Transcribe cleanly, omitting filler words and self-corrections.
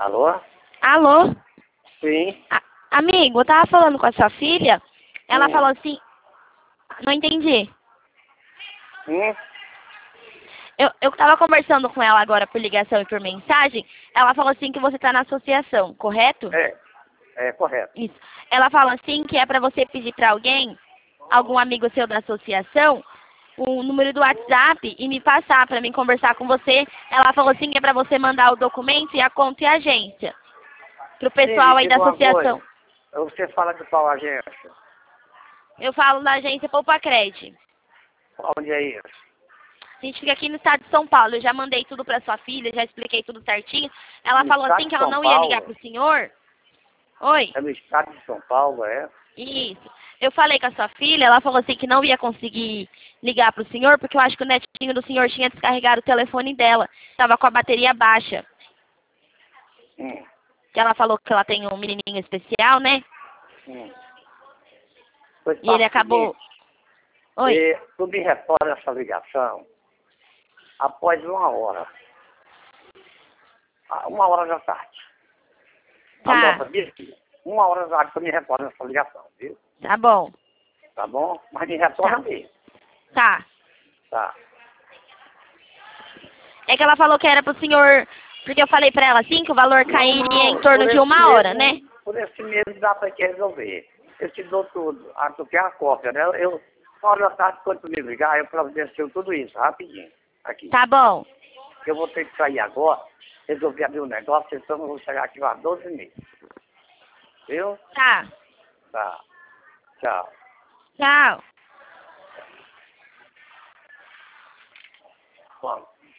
Alô? Alô? Sim. Amigo, eu tava falando com a sua filha, ela Hum. falou assim... Não entendi. Hum? Eu tava conversando com ela agora por ligação e por mensagem, ela falou assim que você tá na associação, correto? É correto. Isso. Ela falou assim que é pra você pedir pra alguém, algum amigo seu da associação, o número do WhatsApp e me passar pra mim conversar com você. Ela falou assim que é pra você mandar o documento e a conta e a agência. Pro pessoal Sim, aí da diga uma associação. coisa. Você fala de qual agência? Eu falo da agência Poupa Crédito. Onde é isso? A gente fica aqui no estado de São Paulo. Eu já mandei tudo pra sua filha, já expliquei tudo certinho. Ela No falou estado assim de que ela São não ia ligar Paulo? pro senhor. Oi? É no estado de São Paulo, é? Isso. Eu falei com a sua filha, ela falou assim que não ia conseguir ligar pro senhor, porque eu acho que o netinho do senhor tinha descarregado o telefone dela. Tava com a bateria baixa. Hum. Que ela falou que ela tem um menininho especial, né? Hum. Pois E ele faça o acabou... seguinte, Oi? tu me retorna essa ligação após 1 hora. 1 hora da tarde. Tá. Anota, viu? 1 hora da tarde tu me retorna essa ligação, viu? Tá bom. Tá bom? Mas me retorna Tá. mesmo. Tá. Tá. É que ela falou que era pro senhor... Porque eu falei pra ela assim que o valor cairia em torno de 1 hora, né? Por esse mesmo dá pra te resolver. Eu te dou tudo. Ah, tu quer a cópia, né? 1 hora da tarde, quando tu me ligar, eu providencio tudo isso, rapidinho. Aqui. Tá bom. Eu vou ter que sair agora, resolver abrir um negócio, então eu vou chegar aqui às 12h30. Viu? Tá. Tá. Tchau. Tchau. Bom.